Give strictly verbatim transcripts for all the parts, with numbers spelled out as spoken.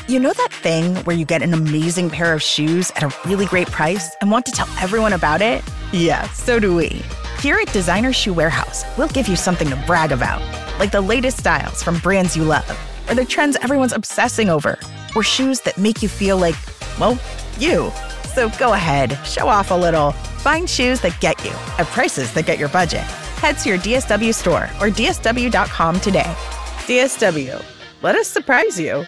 You know that thing where you get an amazing pair of shoes at a really great price and want to tell everyone about it? Yeah, so do we. Here at Designer Shoe Warehouse, we'll give you something to brag about, like the latest styles from brands you love, or the trends everyone's obsessing over, or shoes that make you feel like, well, you. So go ahead, show off a little. Find shoes that get you at prices that get your budget. Head to your D S W store or D S W dot com today. D S W, let us surprise you.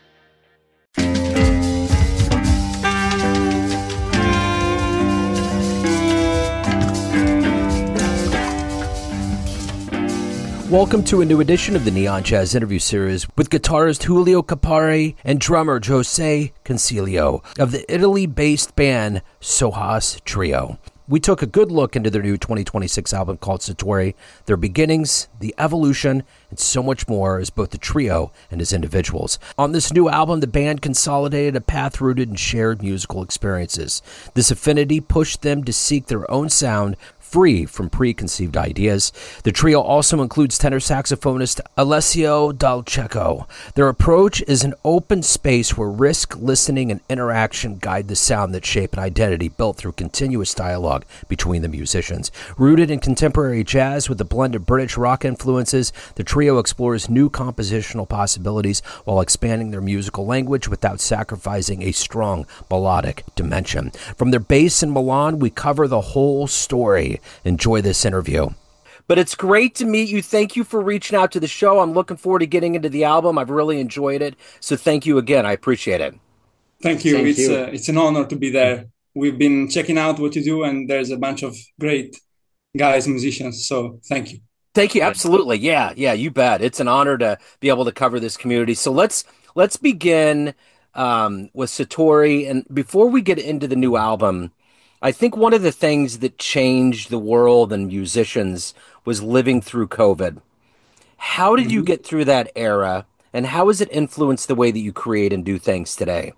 Welcome to a new edition of the Neon Jazz interview series with guitarist Julio Capari and drummer Jose Concilio of the Italy-based band Sohas Trio. We took a good look into their new twenty twenty-six album called Satori, their beginnings, the evolution, and so much more as both the trio and as individuals. On this new album, the band consolidated a path rooted in shared musical experiences. This affinity pushed them to seek their own sound, free from preconceived ideas. The trio also includes tenor saxophonist Alessio Dal Cecco. Their approach is an open space where risk, listening, and interaction guide the sound that shape an identity built through continuous dialogue between the musicians. Rooted in contemporary jazz with a blend of British rock influences, the trio explores new compositional possibilities while expanding their musical language without sacrificing a strong melodic dimension. From their base in Milan, we cover the whole story. Enjoy this interview. But it's great to meet you. Thank you for reaching out to the show. I'm looking forward to getting into the album. I've really enjoyed it. So thank you again. I appreciate it. Thank you. Thank it's you. Uh, it's an honor to be there. We've been checking out what you do, and there's a bunch of great guys, musicians. So thank you. Thank you. Absolutely. Yeah. Yeah, you bet. It's an honor to be able to cover this community. So let's let's begin um, with Satori. And before we get into the new album, I think one of the things that changed the world and musicians was living through COVID. How did mm-hmm. you get through that era, and how has it influenced the way that you create and do things today?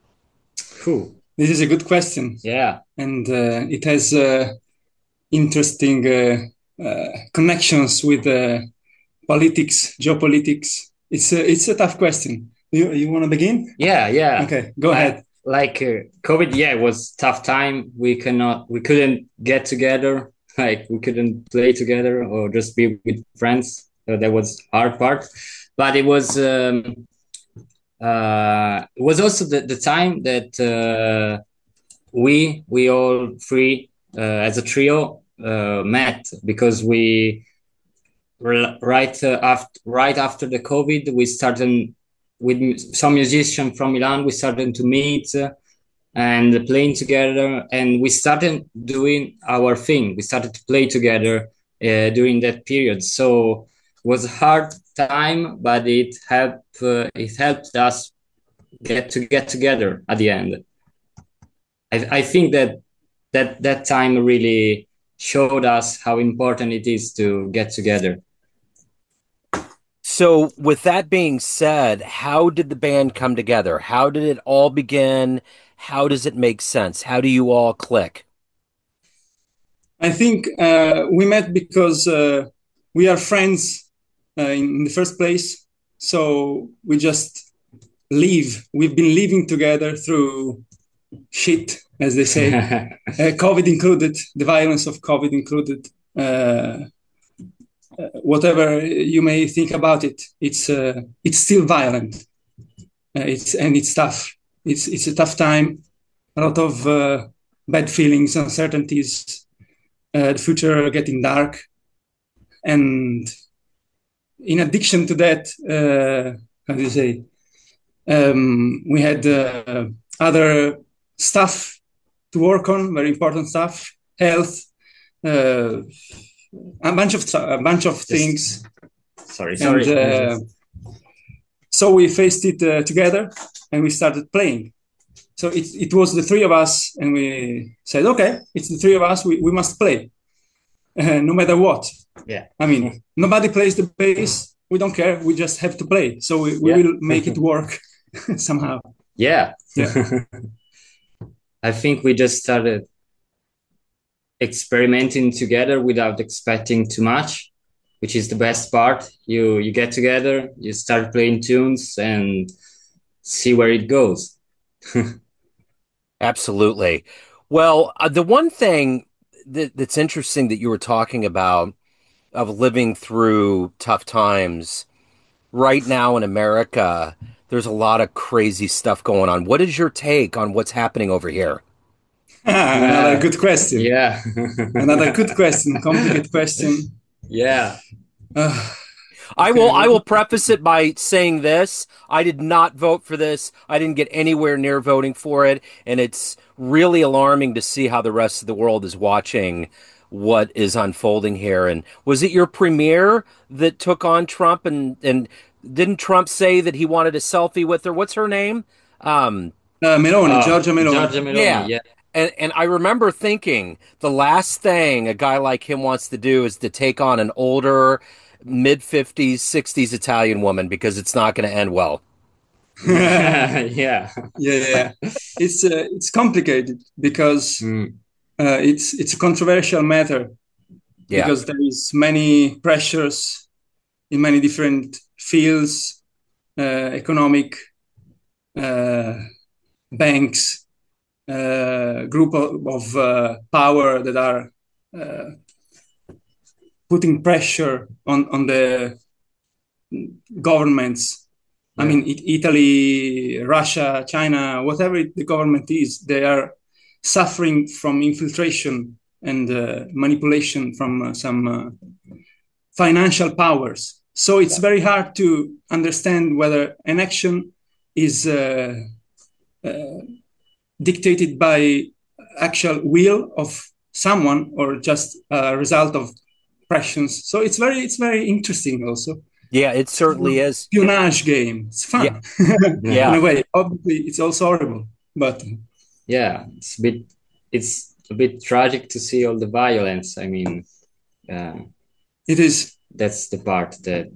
Cool. This is a good question. Yeah. And uh, it has uh, interesting uh, uh, connections with uh, politics, geopolitics. It's a, it's a tough question. You, you want to begin? Yeah, yeah. Okay, go uh, ahead. Like uh, COVID, yeah, it was tough time. We cannot, we couldn't get together. Like we couldn't play together or just be with friends. So that was hard part. But it was, um, uh, it was also the, the time that uh, we we all three uh, as a trio uh, met, because we right uh, after right after the COVID we started. With some musicians from Milan, we started to meet uh, and playing together, and we started doing our thing. We started to play together uh, during that period. So it was a hard time, but it helped. Uh, it helped us get to get together at the end. I, I think that that that time really showed us how important it is to get together. So with that being said, how did the band come together? How did it all begin? How does it make sense? How do you all click? I think uh, we met because uh, we are friends uh, in the first place. So we just live. We've been living together through shit, as they say, uh, COVID included, the violence of COVID included. Uh, Uh, whatever you may think about it, it's uh, it's still violent. Uh, it's and it's tough. It's it's a tough time. A lot of uh, bad feelings, uncertainties. Uh, the future getting dark, and in addition to that, uh, how do you say? Um, we had uh, other stuff to work on. Very important stuff. Health. Uh, A bunch of a bunch of things. Sorry, sorry. And, uh, so we faced it uh, together, and we started playing. So it it was the three of us, and we said, "Okay, it's the three of us. We we must play, uh, no matter what." Yeah. I mean, nobody plays the bass. We don't care. We just have to play. So we, we yeah. will make it work somehow. Yeah. Yeah. I think we just started experimenting together without expecting too much, which is the best part. You you get together, you start playing tunes, and see where it goes. Absolutely. Well, uh, the one thing that, that's interesting that you were talking about of living through tough times right now in America, there's a lot of crazy stuff going on. What is your take on what's happening over here? Another Uh, good question. yeah. Another good question. Complicated question. Yeah. Uh, I okay. will I will preface it by saying this. I did not vote for this. I didn't get anywhere near voting for it, and it's really alarming to see how the rest of the world is watching what is unfolding here. And was it your premier that took on Trump, and and didn't Trump say that he wanted a selfie with her? What's her name? Um, Uh, Meloni, Uh, Giorgia Meloni. Giorgia Meloni, yeah. yeah. And and I remember thinking the last thing a guy like him wants to do is to take on an older mid fifties, sixties Italian woman because it's not going to end well. yeah. Yeah, yeah, yeah. It's uh, it's complicated because Mm. uh, it's it's a controversial matter Yeah. because there is many pressures in many different fields, uh, economic, uh, banks, uh, group of, of uh, power that are uh, putting pressure on on the governments. I Yeah. mean, I- Italy, Russia, China, whatever it, the government is, they are suffering from infiltration and uh, manipulation from uh, some uh, financial powers. So it's very hard to understand whether an action is uh, uh, dictated by actual will of someone or just a result of pressures. So it's very it's very interesting also. Yeah, it certainly is. Espionage game. It's Yeah. fun Yeah. in a way. Obviously, it's also horrible, but Yeah. It's a bit, it's a bit tragic to see all the violence. I mean, uh, it is. that's the part that,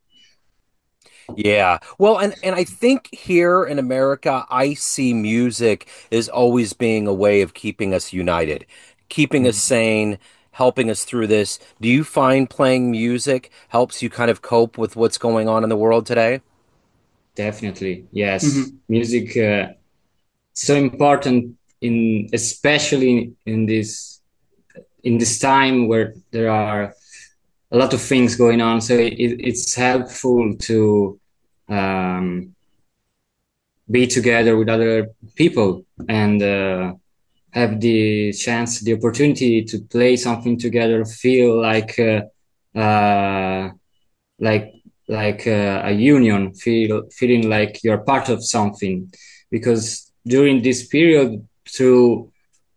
Yeah. Well, and and I think here in America, I see music as always being a way of keeping us united, keeping us sane, helping us through this. Do you find playing music helps you kind of cope with what's going on in the world today? definitely, yes. Mhm. Music, uh, so important in, especially in this, in this time where there are a lot of things going on. So it, it's helpful to um, be together with other people and uh, have the chance, the opportunity to play something together, feel like uh, uh, like like uh, a union, feel feeling like you're part of something. Because during this period, through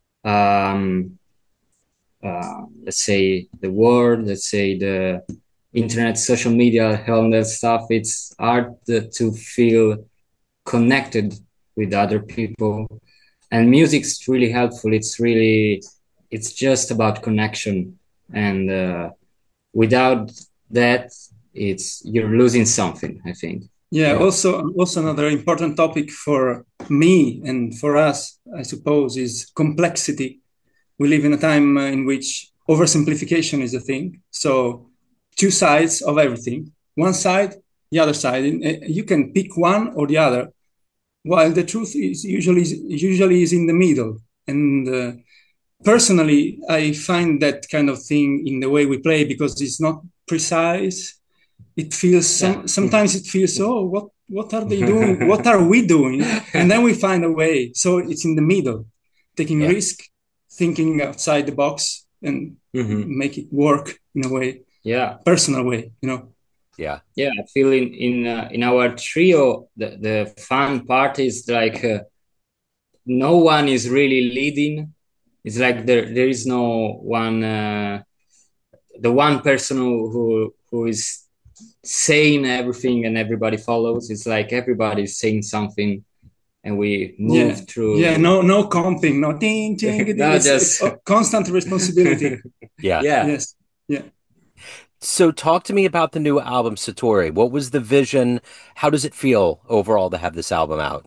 um, uh, let's say the world, let's say the internet, social media, all that stuff, it's hard to feel connected with other people. And music's really helpful. It's really, it's just about connection. And uh, without that, it's, you're losing something, I think. Yeah, also also another important topic for me and for us, I suppose, is complexity. We live in a time uh, in which oversimplification is a thing. So two sides of everything, one side, the other side. And, uh, you can pick one or the other, while the truth is usually usually is in the middle. And uh, personally, I find that kind of thing in the way we play because it's not precise. It feels some, Yeah. sometimes it feels, oh, what what are they doing? What are we doing? And then we find a way. So it's in the middle, taking Yeah. risk, thinking outside the box, and Mhm. make it work in a way, Yeah. personal way, you know. Yeah. Yeah, I feel in in uh, in our trio, the the fun part is like uh, no one is really leading. It's like there there is no one, uh, the one person who who, who is saying everything and everybody follows. It's like everybody is saying something, and we move Yeah, through. yeah, no, no comping, no ding, ding, ding. No, it's, just- it's a constant responsibility. Yeah. Yeah. Yes, yeah. So talk to me about the new album, Satori. What was the vision? How does it feel overall to have this album out?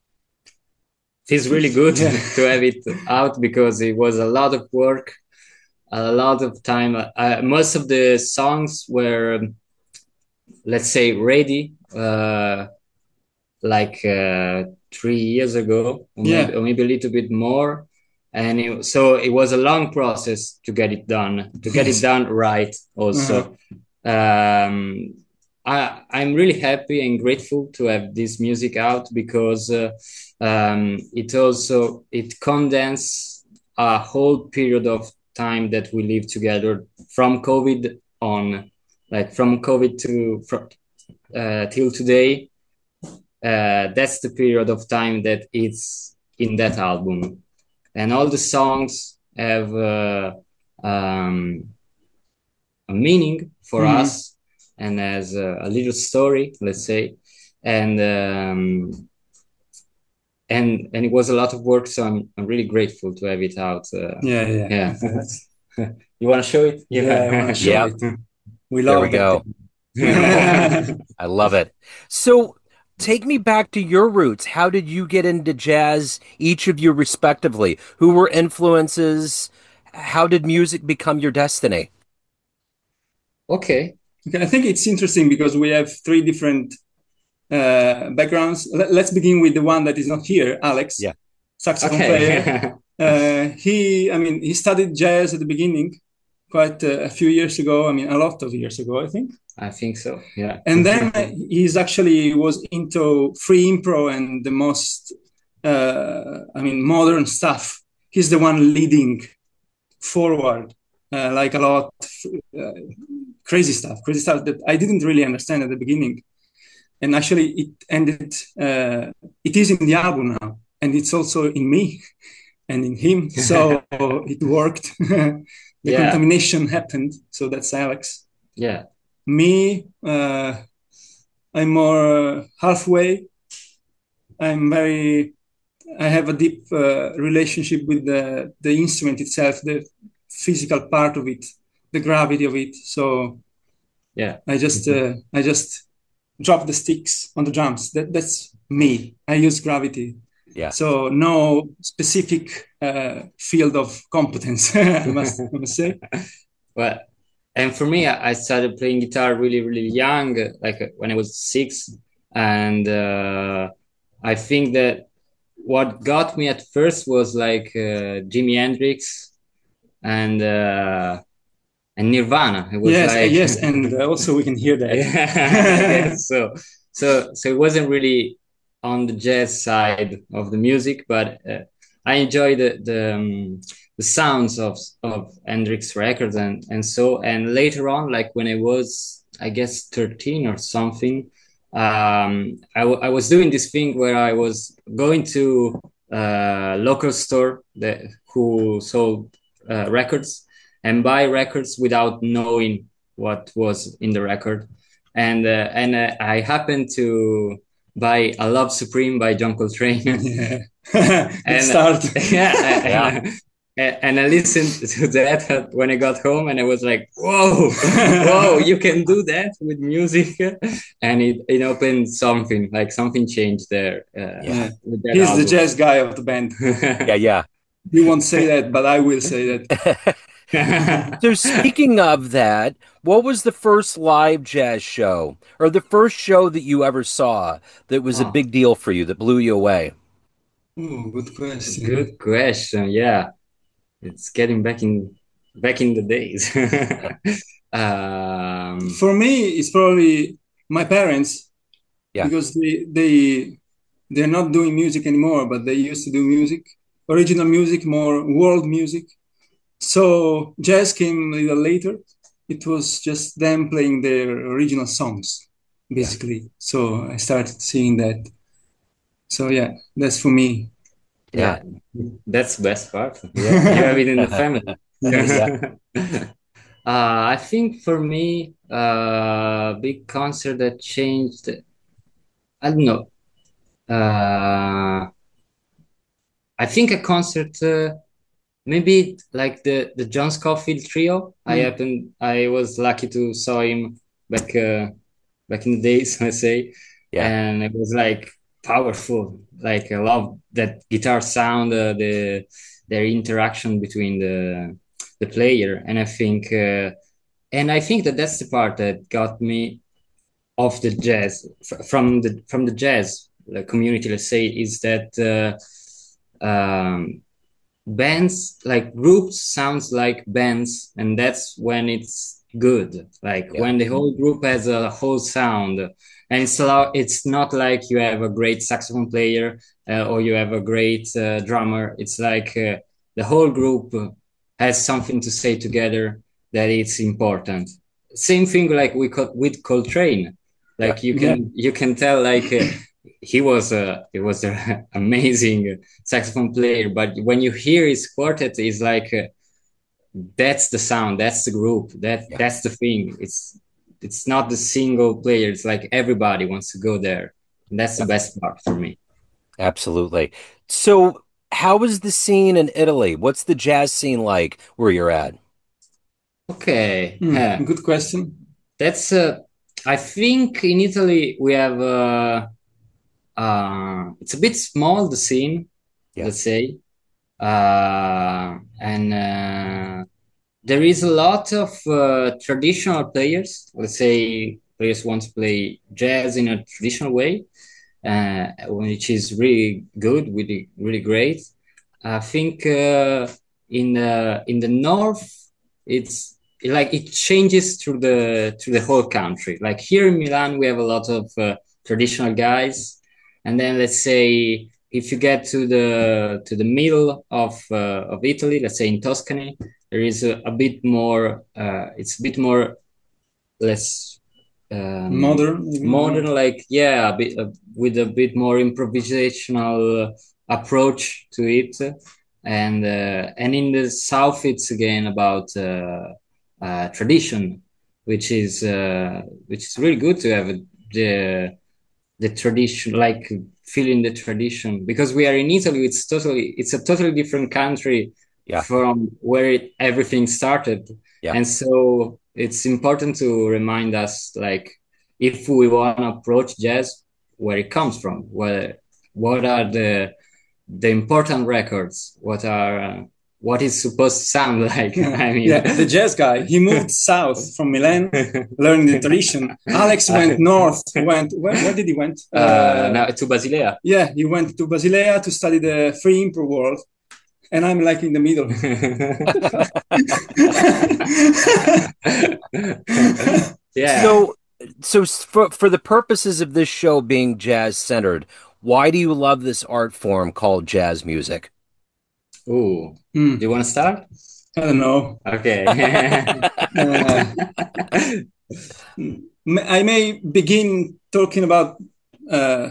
Feels really good Yeah. to have it out because it was a lot of work, a lot of time. Uh, most of the songs were, let's say, ready. Uh, like uh, three years ago, or, Yeah. maybe, or maybe a little bit more. And it, so it was a long process to get it done, to get Yes. it done right also. Uh-huh. Um, I, I'm really happy and grateful to have this music out because uh, um, it also, it condenses a whole period of time that we live together from COVID on, like from COVID to from, uh, till today. Uh, that's the period of time that it's in that album, and all the songs have uh, um, a meaning for mm-hmm. us, and as a, a little story, let's say, and um, and and it was a lot of work. So I'm I'm really grateful to have it out. Uh, yeah, yeah, yeah. You want to show it? Yeah, yeah, I want to show yeah. it. We love there we go. I love it. So. Take me back to your roots. How did you get into jazz, each of you respectively? Who were influences? How did music become your destiny? Okay. Okay, I think it's interesting because we have three different uh, backgrounds. Let's begin with the one that is not here, Alex. Yeah. Saxophone okay. player. uh, he, I mean, he studied jazz at the beginning, quite uh, a few years ago. I mean, a lot of years ago, I think. I think so, yeah. And then he's actually was into free impro and the most, uh, I mean, modern stuff. He's the one leading forward, uh, like a lot uh, crazy stuff, crazy stuff that I didn't really understand at the beginning. And actually it ended, uh, it is in the album now, and it's also in me and in him. So it worked. the yeah. contamination happened. So that's Alex. Yeah. Me, uh, I'm more uh, halfway. I'm very, I have a deep uh, relationship with the, the instrument itself, the physical part of it, the gravity of it. So yeah, I just, uh, I just drop the sticks on the drums. That that's me. I use gravity. Yeah. So no specific uh, field of competence, I must, I must say. Well. And for me, I started playing guitar really, really young, like when I was six. And uh, I think that what got me at first was like uh, Jimi Hendrix and uh, and Nirvana. It was yes, like... yes, and also we can hear that. yeah, so, so, so it wasn't really on the jazz side of the music, but uh, I enjoy the the. Um, the sounds of of Hendrix records and and so and later on, like when I was I guess thirteen or something, um, I, w- I was doing this thing where I was going to a local store that who sold uh, records and buy records without knowing what was in the record, and uh, and uh, I happened to buy A Love Supreme by John Coltrane. yeah. and start. yeah. yeah. And I listened to that when I got home, and I was like, "Whoa, whoa! You can do that with music!" And it, it opened something, like something changed there. Uh, yeah, he's album. The jazz guy of the band. yeah, yeah. You won't say that, but I will say that. So, speaking of that, what was the first live jazz show, or the first show that you ever saw that was oh. a big deal for you, that blew you away? Oh, good question. Good question. Yeah. It's getting back in back in the days. um, For me, it's probably my parents, yeah. because they they they're not doing music anymore, but they used to do music, original music, more world music. So jazz came a little later. It was just them playing their original songs, basically. Yeah. So I started seeing that. So yeah, that's for me. Yeah, that's the best part. Yeah, you have it in the family. uh, I think for me, a uh, big concert that changed, I don't know. Uh, I think a concert, uh, maybe like the, the John Scofield trio. Mm. I happened, I was lucky to saw him back, uh, back in the days, let's say. Yeah. And it was like powerful. Like I love that guitar sound, uh, the their interaction between the the player, and I think uh, and I think that that's the part that got me off the jazz f- from the from the jazz the community, let's say, is that uh, um, bands, like groups, sounds like bands, and that's when it's good. Like yeah. when the whole group has a whole sound, and it's a lot, it's not like you have a great saxophone player uh, or you have a great uh, drummer. It's like uh, the whole group has something to say together that it's important. Same thing like we co- with Coltrane. Like yeah. you can yeah. you can tell like uh, he was a he was an amazing saxophone player, but when you hear his quartet, it's like uh, that's the sound, that's the group, that yeah. that's the thing. It's it's not the single player. It's like everybody wants to go there. And that's the best part for me. Absolutely. So, how is the scene in Italy? What's the jazz scene like where you're at? Okay, mm, yeah. good question. That's uh, I think in Italy we have. Uh, uh, it's a bit small, the scene, yeah. let's say, uh, and uh, there is a lot of uh, traditional players. Let's say players want to play jazz in a traditional way, uh, which is really good, really really great. I think uh, in the in the north, it's like it changes through the through the whole country. Like here in Milan, we have a lot of uh, traditional guys, and then let's say if you get to the to the middle of uh, of Italy, let's say in Tuscany, there is a, a bit more. Uh, it's a bit more less um, modern, modern, like yeah, a bit uh, with a bit more improvisational approach to it. And uh, and in the south, it's again about uh, uh, tradition, which is uh, which is really good to have the the tradition, like feeling the tradition, because we are in Italy. It's totally it's a totally different country yeah. from where it, everything started, yeah. and so it's important to remind us, like, if we want to approach jazz, where it comes from, where what are the the important records, what are uh, what is supposed to sound like. I mean, yeah, the jazz guy, he moved south from Milan, learning the tradition. Alex went north. Went where, where did he went? Uh, uh, now to Basilea. Yeah, he went to Basilea to study the free improv world, and I'm like in the middle. yeah. So, so for for the purposes of this show being jazz centered, why do you love this art form called jazz music? Oh, mm. do you want to start? I don't know. Okay. uh, I may begin talking about uh,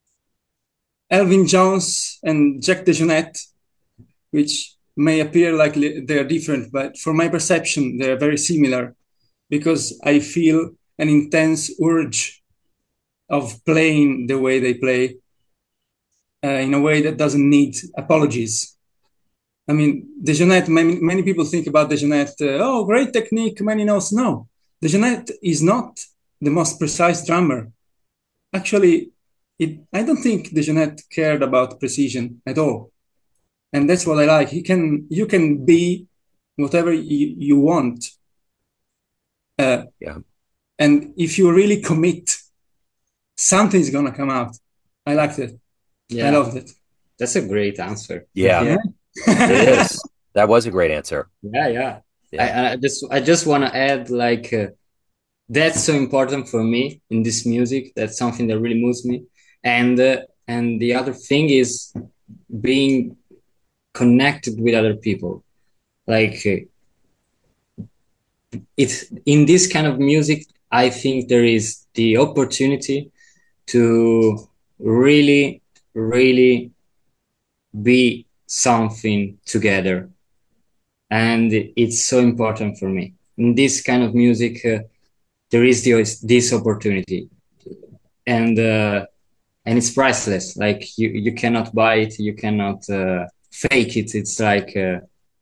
Elvin Jones and Jack DeJohnette, which may appear like they're different, but for my perception, they're very similar, because I feel an intense urge of playing the way they play uh, in a way that doesn't need apologies. I mean, DeJohnette, many, many people think about DeJohnette, uh, oh, great technique, many notes. No, DeJohnette is not the most precise drummer. Actually, it, I don't think DeJohnette cared about precision at all. And that's what I like. He can, you can be whatever you, you want. Uh, yeah. And if you really commit, something's going to come out. I liked it. Yeah. I loved it. That's a great answer. Yeah. yeah. It is. That was a great answer. Yeah, yeah. yeah. I, I just, I just want to add, like, uh, that's so important for me in this music. That's something that really moves me. And uh, and the other thing is being connected with other people. Like, uh, it's in this kind of music, I think there is the opportunity to really, really be something together, and it's so important for me in this kind of music. Uh, there is this, this opportunity, and uh, and it's priceless. Like you you cannot buy it, you cannot uh, fake it. It's like uh,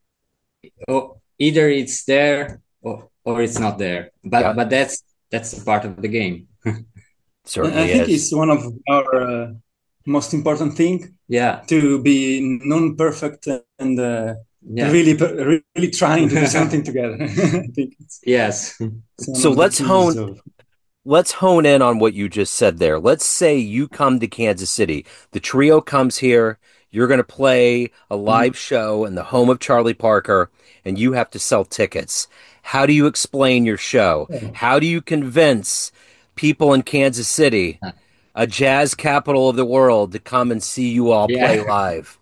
oh, either it's there or, or it's not there, but yeah. but that's that's a part of the game. Certainly I think is. It's one of our uh, most important thing. Yeah, to be non-perfect and uh, yeah. really, really trying to do something together. I think it's, yes. It's so let's hone. Of... let's hone in on what you just said there. Let's say you come to Kansas City. The trio comes here. You're going to play a live mm. show in the home of Charlie Parker, and you have to sell tickets. How do you explain your show? How do you convince people in Kansas City, a jazz capital of the world, to come and see you all yeah. play live?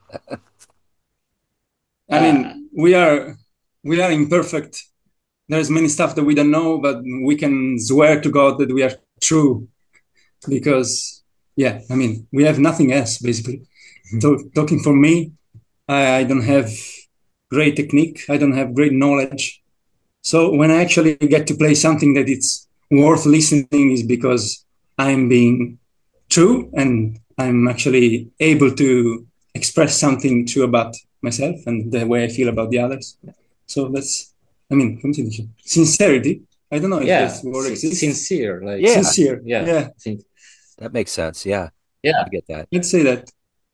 I mean, we are we are imperfect. There's many stuff that we don't know, but we can swear to God that we are true. Because, yeah, I mean, we have nothing else, basically. Mm-hmm. Talk, talking for me, I, I don't have great technique. I don't have great knowledge. So when I actually get to play something that it's worth listening is because I'm being true and I'm actually able to express something true about myself and the way I feel about the others. So that's, I mean, sincerity. I don't know if yeah. this word S- exists. Sincere. Like, yeah. Sincere. Yeah. yeah. I think that makes sense. Yeah. Yeah. I get that. Let's say that.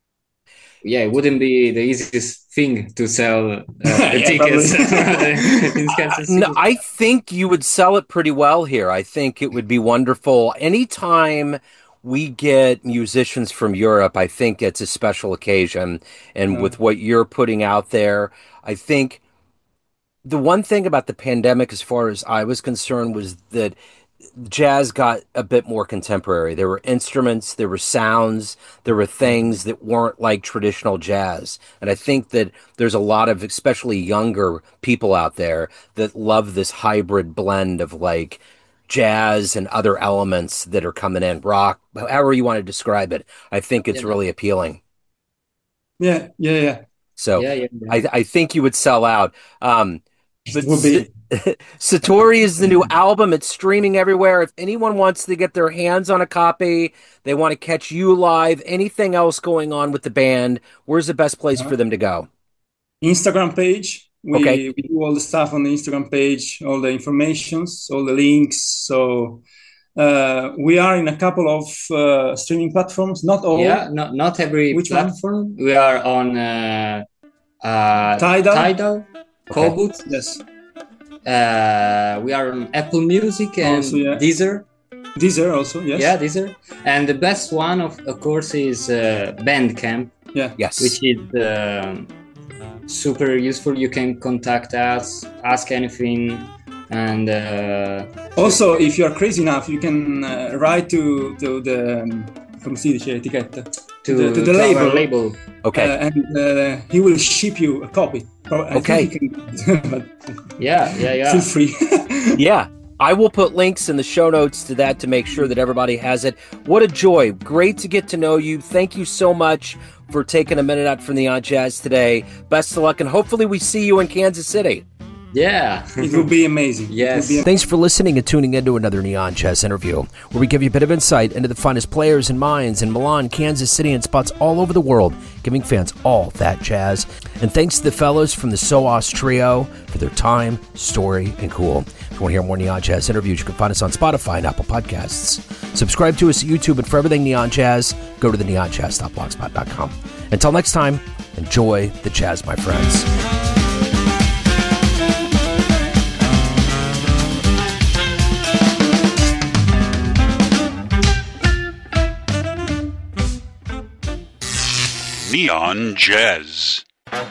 Yeah, it wouldn't be the easiest thing to sell uh, the tickets in Kansas City. No, I think you would sell it pretty well here. I think it would be wonderful. Anytime we get musicians from Europe, I think it's a special occasion. And uh, with what you're putting out there, I think the one thing about the pandemic, as far as I was concerned, was that jazz got a bit more contemporary. There were instruments, there were sounds, there were things that weren't like traditional jazz. And I think that there's a lot of, especially younger people out there that love this hybrid blend of like jazz and other elements that are coming in, rock, however you want to describe it. I think it's yeah. really appealing. Yeah, yeah, yeah. So yeah, yeah, yeah. I, I think you would sell out. Um, But be. Satori is the new album. It's streaming everywhere. If anyone wants to get their hands on a copy, they want to catch you live, anything else going on with the band, where's the best place uh-huh. for them to go? Instagram page. We, okay. we do all the stuff on the Instagram page, all the informations, all the links. So uh, we are in a couple of uh, streaming platforms. Not all. Yeah, not, not every Which platform. One? We are on uh, uh, Tidal. Tidal. Kogut. Okay. Yes. Uh, we are on Apple Music and also, yeah. Deezer. Deezer also, yes. Yeah, Deezer. And the best one, of, of course, is uh, Bandcamp. Yeah. Yes. Which is uh, super useful. You can contact us, ask anything, and uh, also, if you are crazy enough, you can uh, write to to the um, come si dice etichetta to, to the, to the to label. label. Okay. Uh, and uh, he will ship you a copy. I okay. Can, but yeah, yeah, yeah. Feel free. yeah. I will put links in the show notes to that to make sure that everybody has it. What a joy. Great to get to know you. Thank you so much for taking a minute out from Neon Jazz today. Best of luck, and hopefully we see you in Kansas City. Yeah. It will be amazing. Yes. Be am- Thanks for listening and tuning into another Neon Jazz interview, where we give you a bit of insight into the finest players and minds in Milan, Kansas City, and spots all over the world, giving fans all that jazz. And thanks to the fellows from the Soas Trio for their time, story, and cool. If you want to hear more Neon Jazz interviews, you can find us on Spotify and Apple Podcasts. Subscribe to us at YouTube, and for everything Neon Jazz, go to the neon jazz dot blogspot dot com. Until next time, enjoy the jazz, my friends. Neon Jazz.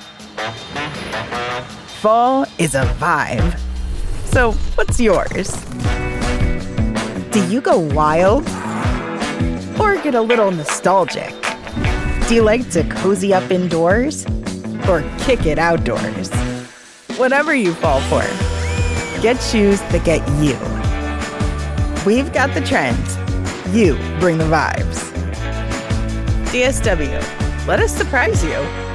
Fall is a vibe. So, what's yours? Do you go wild? Or get a little nostalgic? Do you like to cozy up indoors? Or kick it outdoors? Whatever you fall for, get shoes that get you. We've got the trends. You bring the vibes. D S W. Let us surprise you.